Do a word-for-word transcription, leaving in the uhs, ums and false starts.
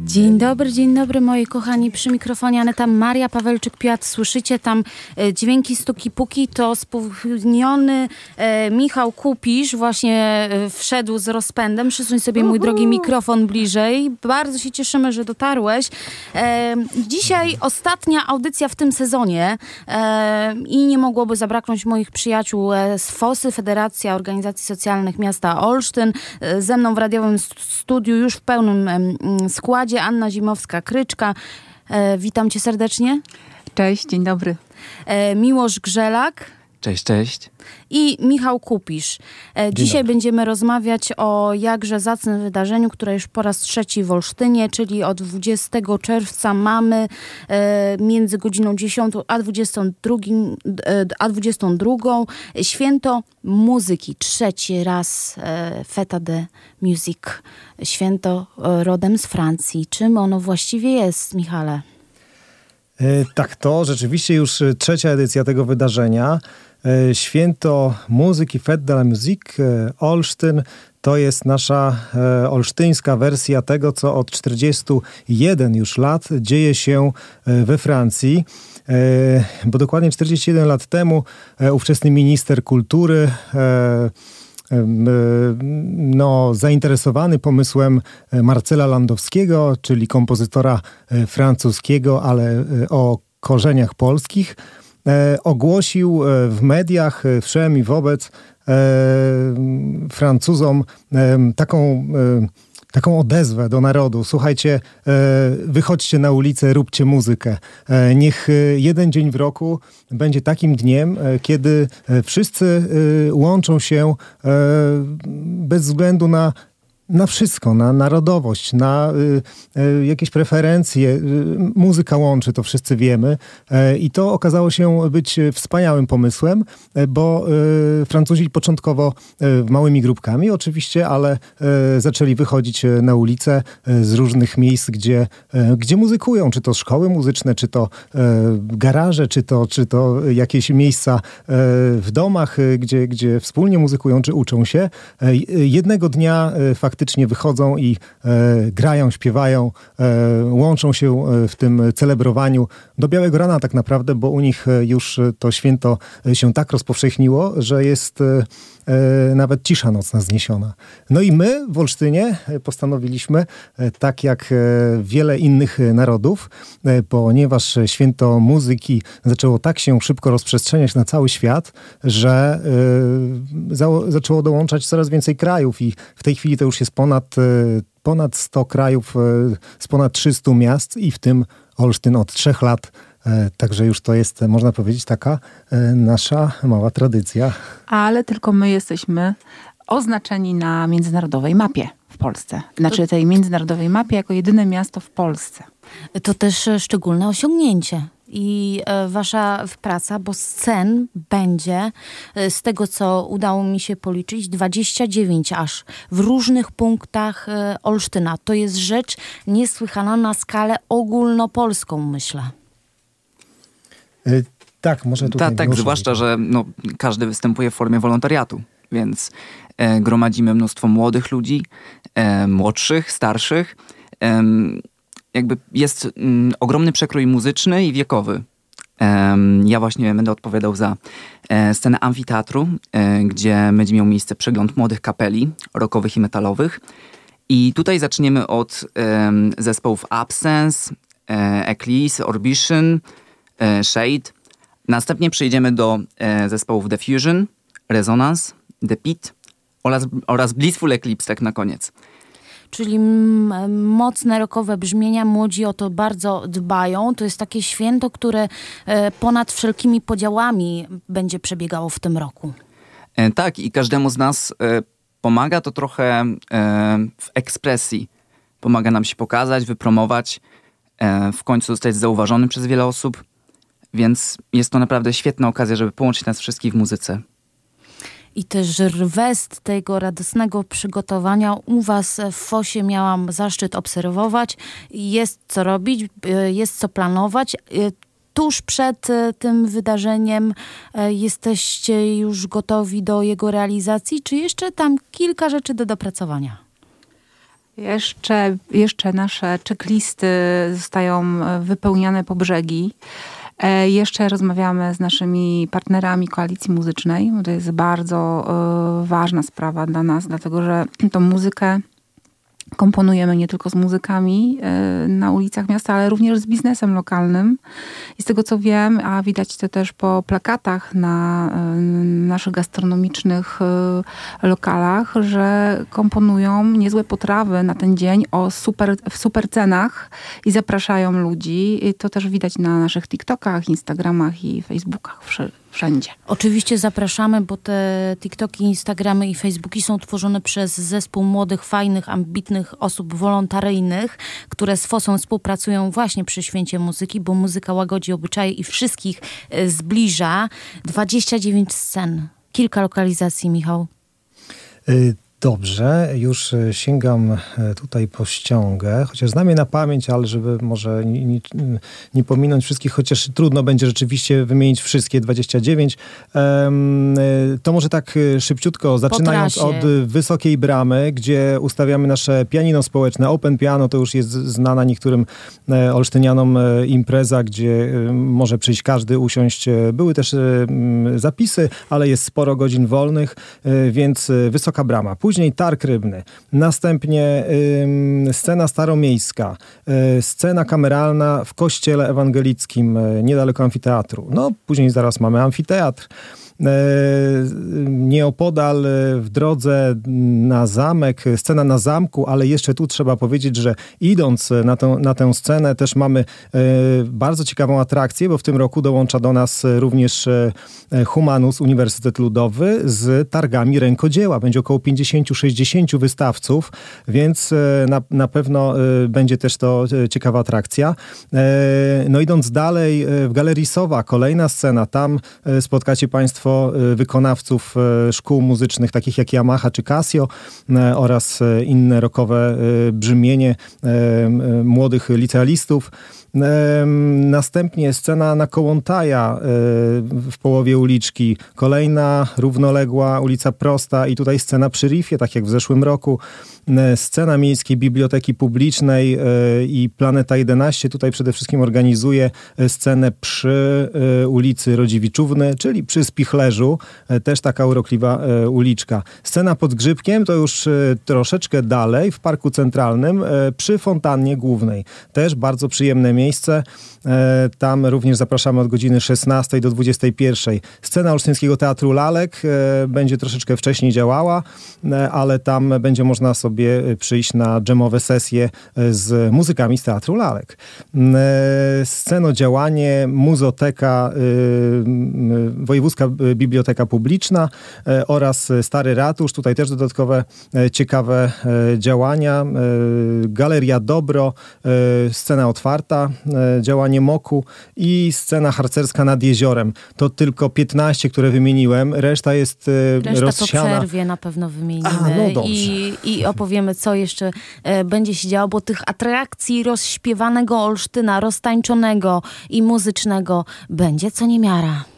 Dzień dobry, dzień dobry moi kochani, przy mikrofonie Aneta Maria Pawelczyk-Piat. Słyszycie tam e, dźwięki stuki puki, to spóźniony e, Michał Kupisz właśnie e, wszedł z rozpędem. Przysuń sobie mój drogi mikrofon bliżej. Bardzo się cieszymy, że dotarłeś. E, dzisiaj ostatnia audycja w tym sezonie e, i nie mogłoby zabraknąć moich przyjaciół e, z FOSY, Federacja Organizacji Socjalnych Miasta Olsztyn. E, ze mną w radiowym studiu już w pełnym e, składzie Anna Zimowska-Kryczka. E, witam cię serdecznie. Cześć, dzień dobry. E, Miłosz Grzelak. Cześć, cześć. I Michał Kupisz. E, dzisiaj dobry. będziemy rozmawiać o jakże zacnym wydarzeniu, które już po raz trzeci w Olsztynie, czyli od dwudziestego czerwca mamy e, między godziną dziesiątą a dwudziestą drugą, e, a dwudziestą drugą święto muzyki. Trzeci raz e, Feta de Musique. Święto e, rodem z Francji. Czym ono właściwie jest, Michale? E, tak, to rzeczywiście już trzecia edycja tego wydarzenia. E, Święto Muzyki Fête de la Musique e, Olsztyn to jest nasza e, olsztyńska wersja tego, co od czterdziestu jeden już lat dzieje się e, we Francji. E, bo dokładnie czterdzieści jeden lat temu e, ówczesny minister kultury e, no, zainteresowany pomysłem Marcela Landowskiego, czyli kompozytora francuskiego, ale o korzeniach polskich, ogłosił w mediach wszem i wobec Francuzom taką taką odezwę do narodu. Słuchajcie, wychodźcie na ulicę, róbcie muzykę. Niech jeden dzień w roku będzie takim dniem, kiedy wszyscy łączą się bez względu na na wszystko, na narodowość, na y, y, jakieś preferencje. Y, muzyka łączy, to wszyscy wiemy. Y, I to okazało się być wspaniałym pomysłem, y, bo y, Francuzi początkowo y, małymi grupkami oczywiście, ale y, zaczęli wychodzić na ulicę y, z różnych miejsc, gdzie, y, gdzie muzykują. Czy to szkoły muzyczne, czy to y, garaże, czy to, czy to jakieś miejsca y, w domach, y, gdzie, gdzie wspólnie muzykują, czy uczą się. Y, jednego dnia y, faktycznie faktycznie wychodzą i e, grają, śpiewają, e, łączą się w tym celebrowaniu do białego rana tak naprawdę, bo u nich już to święto się tak rozpowszechniło, że jest e, nawet cisza nocna zniesiona. No i my w Olsztynie postanowiliśmy, tak jak wiele innych narodów, ponieważ święto muzyki zaczęło tak się szybko rozprzestrzeniać na cały świat, że e, za, zaczęło dołączać coraz więcej krajów i w tej chwili to już jest ponad, ponad sto krajów z ponad trzystu miast i w tym Olsztyn od trzech lat. Także już to jest, można powiedzieć, taka nasza mała tradycja. Ale tylko my jesteśmy oznaczeni na międzynarodowej mapie w Polsce. Znaczy tej międzynarodowej mapie jako jedyne miasto w Polsce. To też szczególne osiągnięcie. I e, wasza praca, bo scen będzie, e, z tego co udało mi się policzyć, dwadzieścia dziewięć aż w różnych punktach e, Olsztyna. To jest rzecz niesłychana na skalę ogólnopolską, myślę. E, tak, może tutaj... Ta, tak, zwłaszcza, że no, każdy występuje w formie wolontariatu, więc e, gromadzimy mnóstwo młodych ludzi, e, młodszych, starszych. E, Jakby jest mm, ogromny przekrój muzyczny i wiekowy. Um, ja właśnie będę odpowiadał za e, scenę amfiteatru, e, gdzie będzie miał miejsce przegląd młodych kapeli rockowych i metalowych. I tutaj zaczniemy od e, zespołów Absence, e, Eclipse, Orbition, e, Shade. Następnie przejdziemy do e, zespołów The Fusion, Resonance, The Pit oraz, oraz Blissful Eclipse tak na koniec. Czyli m- mocne rockowe brzmienia, młodzi o to bardzo dbają. To jest takie święto, które e, ponad wszelkimi podziałami będzie przebiegało w tym roku. E, tak, i każdemu z nas e, pomaga to trochę e, w ekspresji. Pomaga nam się pokazać, wypromować, e, w końcu zostać zauważony przez wiele osób. Więc jest to naprawdę świetna okazja, żeby połączyć nas wszystkich w muzyce. I też rwest tego radosnego przygotowania u was w Fosie miałam zaszczyt obserwować. Jest co robić, jest co planować. Tuż przed tym wydarzeniem jesteście już gotowi do jego realizacji, czy jeszcze tam kilka rzeczy do dopracowania? Jeszcze, jeszcze nasze checklisty zostają wypełniane po brzegi. E, jeszcze rozmawiamy z naszymi partnerami koalicji muzycznej, bo to jest bardzo e, ważna sprawa dla nas, dlatego że tą muzykę komponujemy nie tylko z muzykami y, na ulicach miasta, ale również z biznesem lokalnym. I z tego co wiem, a widać to też po plakatach na y, naszych gastronomicznych y, lokalach, że komponują niezłe potrawy na ten dzień o super, w super cenach i zapraszają ludzi. I to też widać na naszych TikTokach, Instagramach i Facebookach. Wszędzie. Oczywiście zapraszamy, bo te TikToki, Instagramy i Facebooki są tworzone przez zespół młodych, fajnych, ambitnych osób wolontaryjnych, które z Fosą współpracują właśnie przy Święcie Muzyki, bo muzyka łagodzi obyczaje i wszystkich zbliża. dwadzieścia dziewięć scen. Kilka lokalizacji, Michał. Y- Dobrze, już sięgam tutaj po ściągę, chociaż znam je na pamięć, ale żeby może nie, nie, nie pominąć wszystkich, chociaż trudno będzie rzeczywiście wymienić wszystkie dwadzieścia dziewięć. To może tak szybciutko, zaczynając od Wysokiej Bramy, gdzie ustawiamy nasze pianino społeczne. Open Piano to już jest znana niektórym olsztynianom impreza, gdzie może przyjść każdy, usiąść. Były też zapisy, ale jest sporo godzin wolnych, więc Wysoka Brama. Później Targ Rybny, następnie y, scena staromiejska, y, scena kameralna w kościele ewangelickim y, niedaleko amfiteatru. No, później zaraz mamy amfiteatr. Nieopodal w drodze na zamek, scena na zamku, ale jeszcze tu trzeba powiedzieć, że idąc na tę, na tę scenę też mamy bardzo ciekawą atrakcję, bo w tym roku dołącza do nas również Humanus, Uniwersytet Ludowy z targami rękodzieła. Będzie około pięćdziesiąt sześćdziesiąt wystawców, więc na, na pewno będzie też to ciekawa atrakcja. No idąc dalej, w Galerii Sowa kolejna scena, tam spotkacie Państwo wykonawców szkół muzycznych takich jak Yamaha czy Casio oraz inne rockowe brzmienie młodych licealistów. Następnie scena na Kołątaja w połowie uliczki. Kolejna równoległa ulica Prosta i tutaj scena przy Riffie, tak jak w zeszłym roku. Scena Miejskiej Biblioteki Publicznej i Planeta jedenaście tutaj przede wszystkim organizuje scenę przy ulicy Rodziewiczówny, czyli przy Spichlerzu. Też taka urokliwa uliczka. Scena pod Grzybkiem to już troszeczkę dalej w Parku Centralnym przy Fontannie Głównej. Też bardzo przyjemne miejsce. Tam również zapraszamy od godziny szesnastej do dwudziestej pierwszej. Scena Olsztyńskiego Teatru Lalek będzie troszeczkę wcześniej działała, ale tam będzie można sobie przyjść na dżemowe sesje z muzykami z Teatru Lalek. Scenodziałanie, muzoteka, Wojewódzka Biblioteka Publiczna oraz Stary Ratusz. Tutaj też dodatkowe ciekawe działania. Galeria Dobro, scena otwarta, działanie Moku i scena harcerska nad jeziorem. To tylko piętnaście, które wymieniłem. Reszta jest Reszta rozsiana. po przerwie na pewno wymienimy. A, no dobrze. I, I opowiemy, co jeszcze e, będzie się działo, bo tych atrakcji rozśpiewanego Olsztyna, roztańczonego i muzycznego będzie co niemiara.